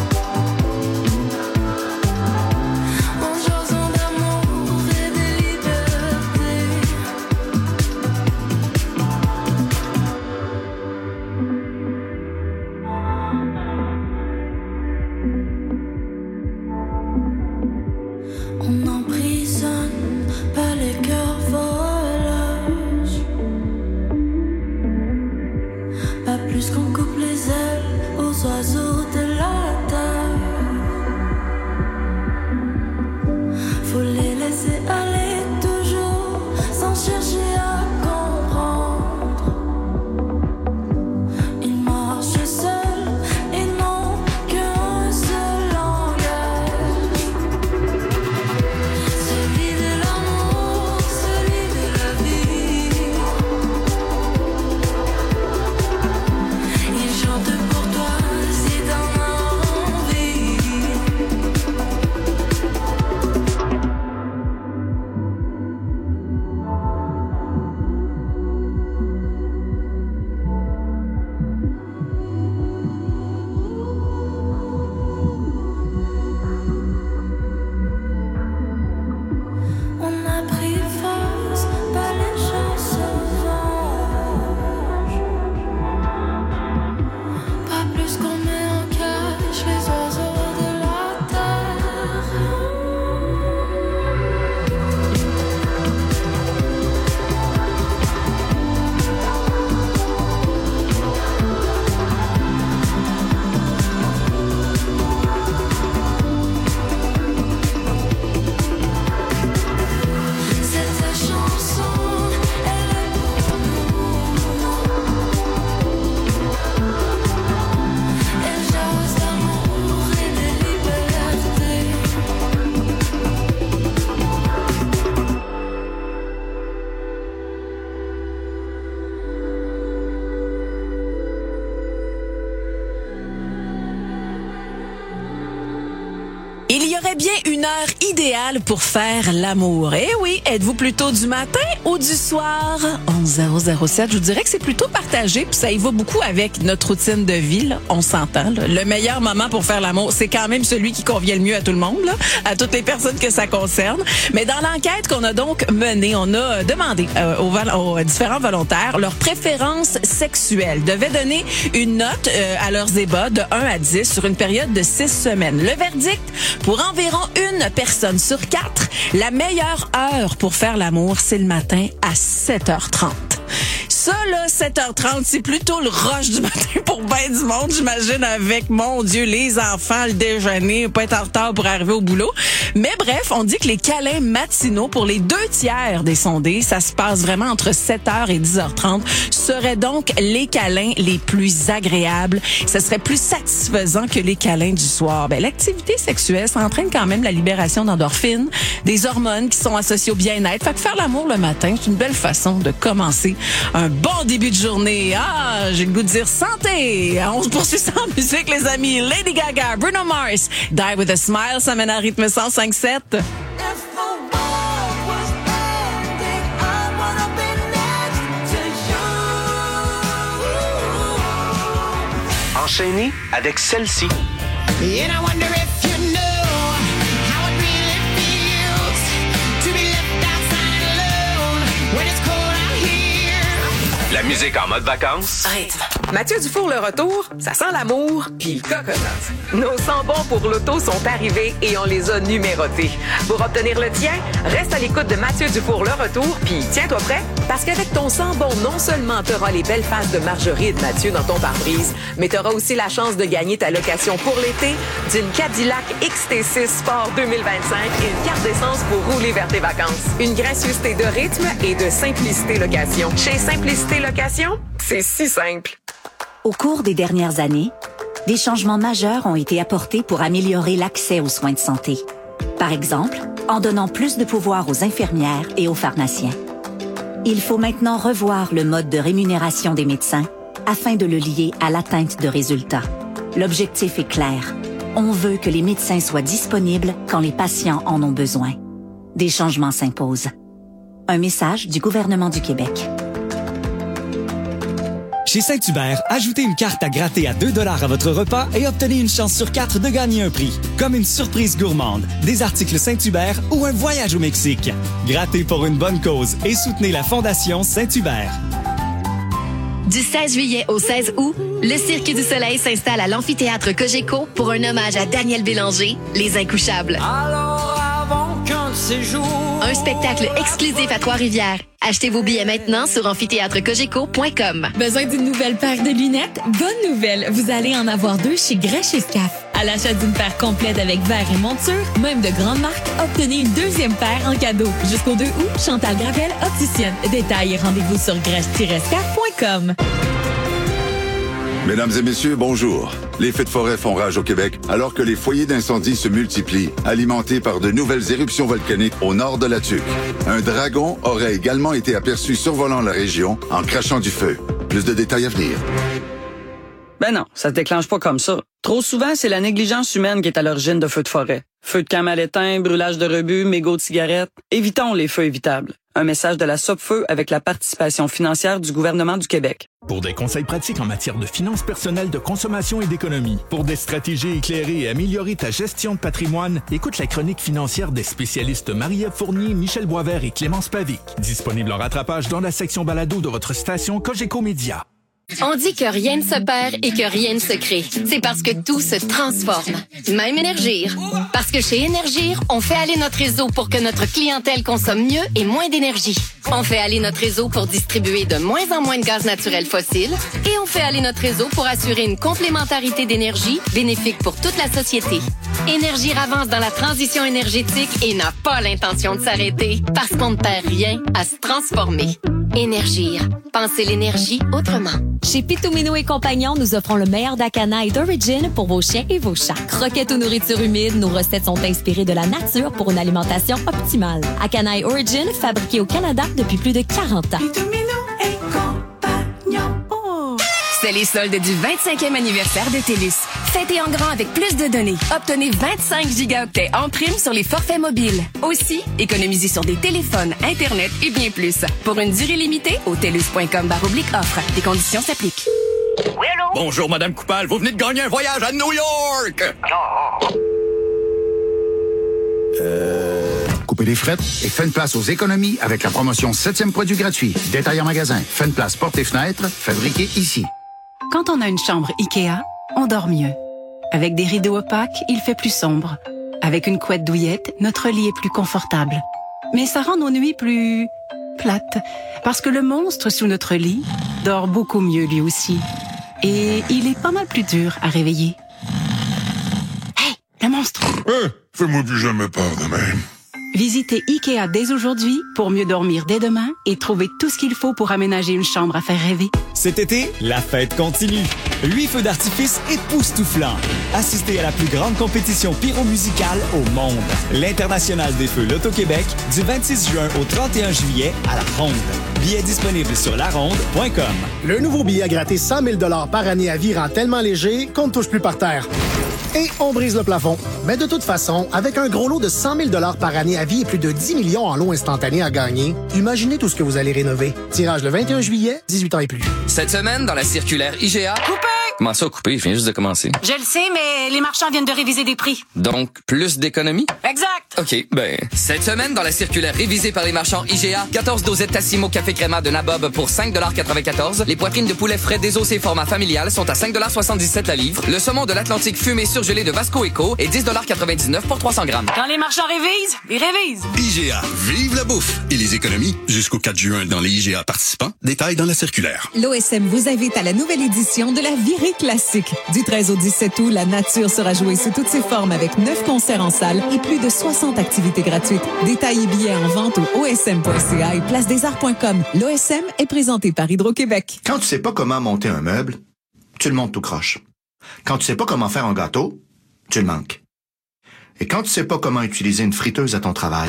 En jasant d'amour et de liberté. qu'on coupe les ailes aux oiseaux de la terre. Faut les laisser aller toujours sans chercher à comprendre. Ils marchent seuls et n'ont qu'un seul langage. Celui de l'amour, celui de la vie. Ils chantent pour toi si t'en as envie. On a pris force par les gens sauvages. Pas plus qu'on met en cage les oiseaux de la terre. Cette chanson, elle est pour nous. Elle jase d'amour et de liberté. Il y aurait bien une heure idéale pour faire l'amour. Eh oui, êtes-vous plutôt du matin ou du soir? 11h07, je vous dirais que c'est plutôt partagé, puis ça y va beaucoup avec notre routine de vie, là. On s'entend, là. Le meilleur moment pour faire l'amour, c'est quand même celui qui convient le mieux à tout le monde, là, à toutes les personnes que ça concerne. Mais dans l'enquête qu'on a donc menée, on a demandé aux différents volontaires leurs préférences sexuelles. Devaient donner une note à leurs ébats de 1 à 10 sur une période de 6 semaines. Le verdict, pour environ une personne sur 4, la meilleure heure pour faire l'amour, c'est le matin à 7h30. Ça, là, 7h30, c'est plutôt le rush du matin pour ben du monde, j'imagine, avec, mon Dieu, les enfants, le déjeuner, pas être en retard pour arriver au boulot. Mais bref, on dit que les câlins matinaux, pour les 2/3 des sondés, ça se passe vraiment entre 7h et 10h30, seraient donc les câlins les plus agréables. Ça serait plus satisfaisant que les câlins du soir. Ben, l'activité sexuelle, ça entraîne quand même la libération d'endorphines, des hormones qui sont associées au bien-être. Fait que faire l'amour le matin, c'est une belle façon de commencer un bon début de journée. Ah, j'ai le goût de dire santé. On se poursuit sans musique, les amis. Lady Gaga, Bruno Mars, Die With A Smile, ça mène à rythme 105.7. Enchaîné avec celle-ci. And I wonder if you know how it really feels to be left outside alone when it's cold out here. La musique en mode vacances. Rythme. Mathieu Dufour, le retour, ça sent l'amour puis le coconut. Nos 100 bons pour l'auto sont arrivés et on les a numérotés. Pour obtenir le tien, reste à l'écoute de Mathieu Dufour, le retour, puis tiens-toi prêt, parce qu'avec ton 100 bons, non seulement t'auras les belles faces de Marjorie et de Mathieu dans ton pare-brise, mais t'auras aussi la chance de gagner ta location pour l'été d'une Cadillac XT6 Sport 2025 et une carte d'essence pour rouler vers tes vacances. Une gracieuseté de rythme et de Simplicité Location. Chez Simplicité Location, c'est si simple. Au cours des dernières années, des changements majeurs ont été apportés pour améliorer l'accès aux soins de santé. Par exemple, en donnant plus de pouvoir aux infirmières et aux pharmaciens. Il faut maintenant revoir le mode de rémunération des médecins afin de le lier à l'atteinte de résultats. L'objectif est clair. On veut que les médecins soient disponibles quand les patients en ont besoin. Des changements s'imposent. Un message du gouvernement du Québec. Chez Saint-Hubert, ajoutez une carte à gratter à 2 $ à votre repas et obtenez une chance sur 4 de gagner un prix, comme une surprise gourmande, des articles Saint-Hubert ou un voyage au Mexique. Grattez pour une bonne cause et soutenez la Fondation Saint-Hubert. Du 16 juillet au 16 août, le Cirque du Soleil s'installe à l'amphithéâtre Cogeco pour un hommage à Daniel Bélanger, Les Incouchables. Alors avant qu'un de séjour. Un spectacle exclusif à Trois-Rivières. Achetez vos billets maintenant sur amphithéâtrecogeco.com. Besoin d'une nouvelle paire de lunettes? Bonne nouvelle! Vous allez en avoir 2 chez Grèche et Scaf. À l'achat d'une paire complète avec verre et monture, même de grande marque, obtenez une 2e paire en cadeau. Jusqu'au 2 août, Chantal Gravel, opticienne. Détails et rendez-vous sur grèche-scaf.com. Mesdames et messieurs, bonjour. Les feux de forêt font rage au Québec alors que les foyers d'incendie se multiplient, alimentés par de nouvelles éruptions volcaniques au nord de la Tuque. Un dragon aurait également été aperçu survolant la région en crachant du feu. Plus de détails à venir. Ben non, ça se déclenche pas comme ça. Trop souvent, c'est la négligence humaine qui est à l'origine de feux de forêt. Feux de camp mal éteints, brûlage de rebut, mégots de cigarettes. Évitons les feux évitables. Un message de la Sopfeu avec la participation financière du gouvernement du Québec. Pour des conseils pratiques en matière de finances personnelles, de consommation et d'économie, pour des stratégies éclairées et améliorer ta gestion de patrimoine, écoute la chronique financière des spécialistes Marie-Ève Fournier, Michel Boisvert et Clémence Pavic. Disponible en rattrapage dans la section balado de votre station Cogeco Média. On dit que rien ne se perd et que rien ne se crée. C'est parce que tout se transforme. Même Énergir. Parce que chez Énergir, on fait aller notre réseau pour que notre clientèle consomme mieux et moins d'énergie. On fait aller notre réseau pour distribuer de moins en moins de gaz naturel fossile. Et on fait aller notre réseau pour assurer une complémentarité d'énergie bénéfique pour toute la société. Énergir avance dans la transition énergétique et n'a pas l'intention de s'arrêter parce qu'on ne perd rien à se transformer. Énergir. Pensez l'énergie autrement. Chez Pitomino et Compagnons, nous offrons le meilleur d'Akana et d'Origin pour vos chiens et vos chats. Croquettes ou nourriture humide, nos recettes sont inspirées de la nature pour une alimentation optimale. Akana et Origin, fabriqués au Canada depuis plus de 40 ans. Pitomino et Compagnons. Oh. C'est les soldes du 25e anniversaire de TELUS. Fêtez en grand avec plus de données. Obtenez 25 gigaoctets en prime sur les forfaits mobiles. Aussi, économisez sur des téléphones, Internet et bien plus. Pour une durée limitée, au telus.com/offre. Des conditions s'appliquent. Oui, allô? Bonjour, Madame Coupal. Vous venez de gagner un voyage à New York! Coupez les frettes et faites une place aux économies avec la promotion 7e produit gratuit. Détail en magasin. Faites une place portes et fenêtres, fabriqué ici. Quand on a une chambre IKEA, on dort mieux. Avec des rideaux opaques, il fait plus sombre. Avec une couette douillette, notre lit est plus confortable. Mais ça rend nos nuits plus plates, parce que le monstre sous notre lit dort beaucoup mieux lui aussi. Et il est pas mal plus dur à réveiller. Hey, le monstre! Fais-moi plus jamais peur de même. Visitez IKEA dès aujourd'hui pour mieux dormir dès demain et trouver tout ce qu'il faut pour aménager une chambre à faire rêver. Cet été, la fête continue. 8 feux d'artifice époustouflants. Assistez à la plus grande compétition pyromusicale au monde. L'International des Feux Loto-Québec du 26 juin au 31 juillet à La Ronde. Billets disponibles sur laronde.com. Le nouveau billet à gratter 100 000 $ par année à vie rend tellement léger qu'on ne touche plus par terre. Et on brise le plafond. Mais de toute façon, avec un gros lot de 100 000 $ par année à vie et plus de 10 millions en lots instantanés à gagner, imaginez tout ce que vous allez rénover. Tirage le 21 juillet, 18 ans et plus. Cette semaine, dans la circulaire IGA... Coupé! Comment ça, coupé? Je viens juste de commencer. Je le sais, mais les marchands viennent de réviser des prix. Donc, plus d'économies? Exact! OK, cette semaine, dans la circulaire révisée par les marchands IGA, 14 dosettes Tassimo Café Créma de Nabob pour 5,94 $. Les poitrines de poulet frais désossées format familial sont à 5,77 $ la livre. Le saumon de l'Atlantique fumé surgelé de Vasco Eco est 10,99 $ pour 300 grammes. Quand les marchands révisent, ils révisent. IGA, vive la bouffe et les économies jusqu'au 4 juin dans les IGA participants. Détails dans la circulaire. L'OSM vous invite à la nouvelle édition de la Virée Classique. Du 13 au 17 août, la nature sera jouée sous toutes ses formes avec 9 concerts en salle et plus de 60 activités gratuites. Détails et billets en vente au osm.ca et placedesarts.com. L'OSM est présenté par Hydro-Québec. Quand tu sais pas comment monter un meuble, tu le montes tout croche. Quand tu sais pas comment faire un gâteau, tu le manques. Et quand tu sais pas comment utiliser une friteuse à ton travail,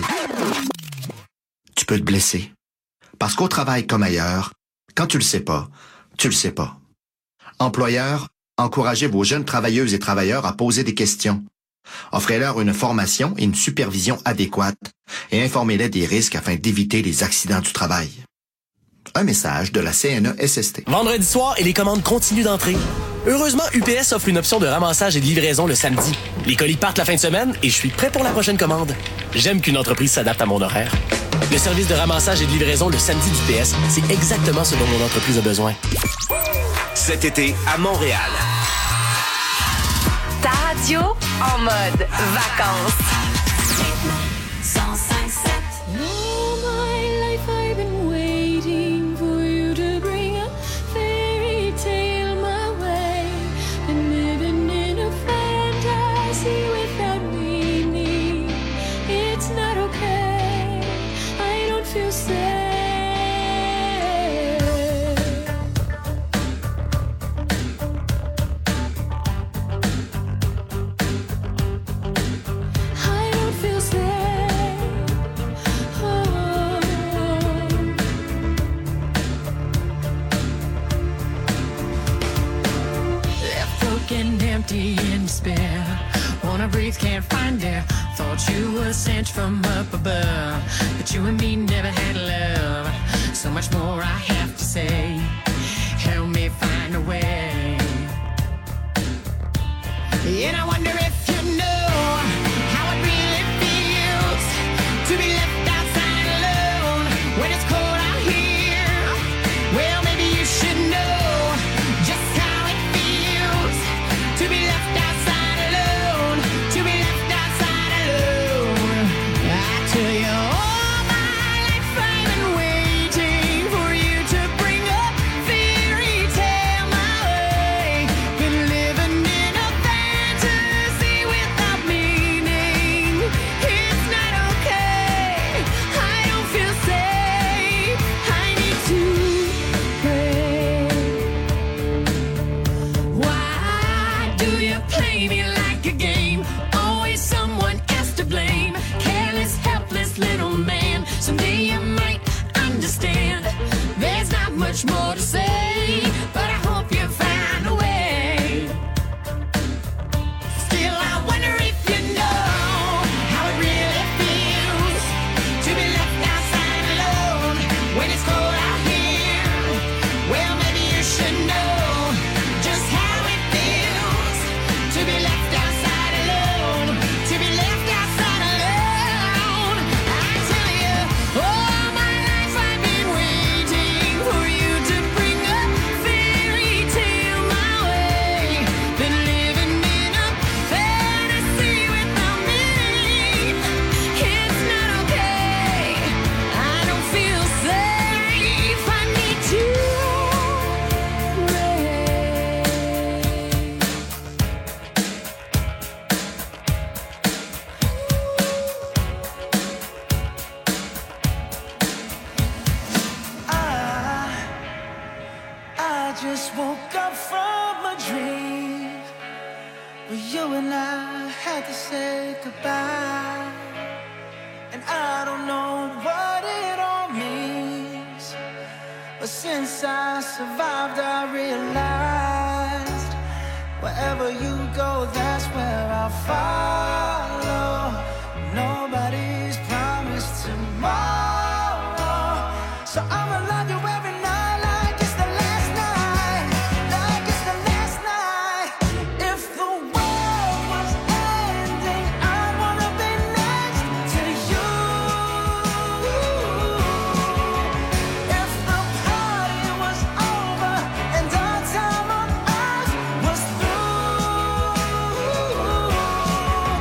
tu peux te blesser. Parce qu'au travail comme ailleurs, quand tu le sais pas, tu le sais pas. Employeurs, encouragez vos jeunes travailleuses et travailleurs à poser des questions. Offrez-leur une formation et une supervision adéquate et informez-les des risques afin d'éviter les accidents du travail. Un message de la CNESST. Vendredi soir et les commandes continuent d'entrer. Heureusement, UPS offre une option de ramassage et de livraison le samedi. Les colis partent la fin de semaine et je suis prêt pour la prochaine commande. J'aime qu'une entreprise s'adapte à mon horaire. Le service de ramassage et de livraison le samedi d'UPS, c'est exactement ce dont mon entreprise a besoin. Cet été, à Montréal. Ta radio en mode vacances. empty in despair. Wanna breathe, can't find air. Thought you were sent from up above, but you and me never had love. So much more I have to say. Help me find a way. And I wonder if you know how it really feels to be left outside alone when it's cold out here. Well, maybe you should know just how it feels to be left outside alone, to be left outside alone. I tell you, all my life I've been waiting for you to bring a fairy tale my way. Been living in a fantasy without meaning. It's not okay. I don't feel safe. I need to pray. Why do you play me like a game? Always someone else to blame. Careless, helpless little man. Someday you might understand. There's not much more to say, but I hope you find a way. Still, I wonder if you know how it really feels to be left outside alone when it's cold out here. Well, maybe you should know just how it feels to be left outside alone, to be left outside alone. I tell you, all my life I've been waiting for you to bring a fairy tale my way. Been living in a fantasy without meaning. It's not okay. I don't feel safe. I need to I just woke up from a dream where you and I had to say goodbye. And I don't know what it all means, but since I survived I realized wherever you go, that's where I'll follow. Nobody's promised tomorrow, so I'ma love you every night like it's the last night, like it's the last night. If the world was ending, I wanna be next to you. If the party was over and our time on earth was through,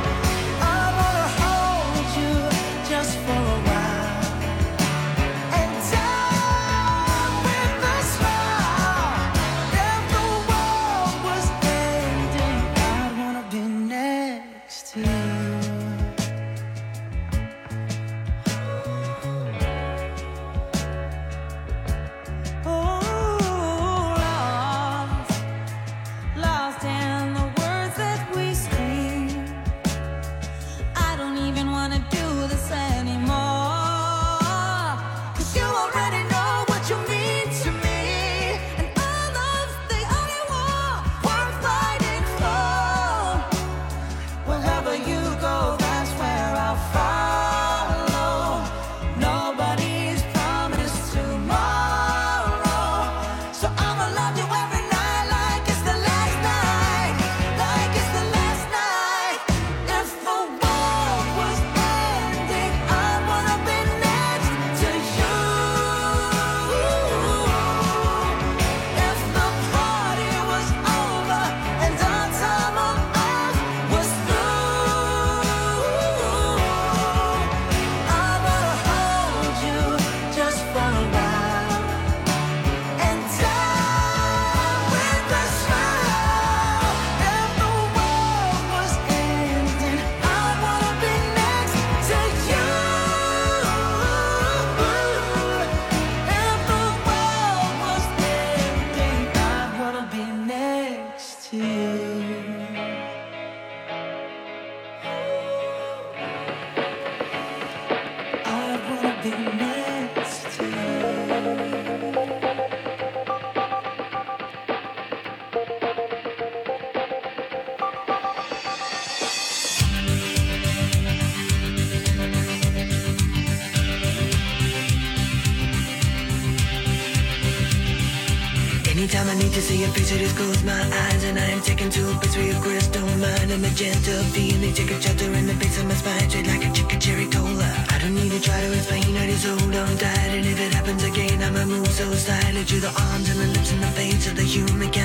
time I need to see your face, I just close my eyes and I am taken to a place where your crystal mind and magenta feeling take a shelter in the base of my spine, straight like a chicken cherry cola. I don't need to try to explain, I just hold on tight, and if it happens again, I'ma move so silently to the arms and the lips and the face of the human.